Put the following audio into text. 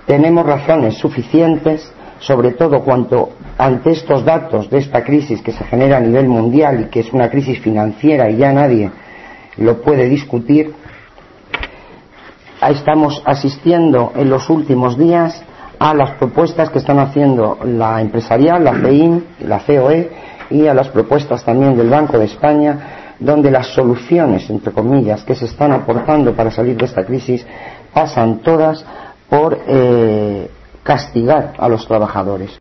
tenemos razones suficientes, sobre todo ante estos datos de esta crisis que se genera a nivel mundial y que es una crisis financiera y ya nadie lo puede discutir. Estamos asistiendo en los últimos días a las propuestas que están haciendo la empresarial, la FEIN, la COE, y a las propuestas también del Banco de España, donde las soluciones, entre comillas, que se están aportando para salir de esta crisis pasan todas por castigar a los trabajadores.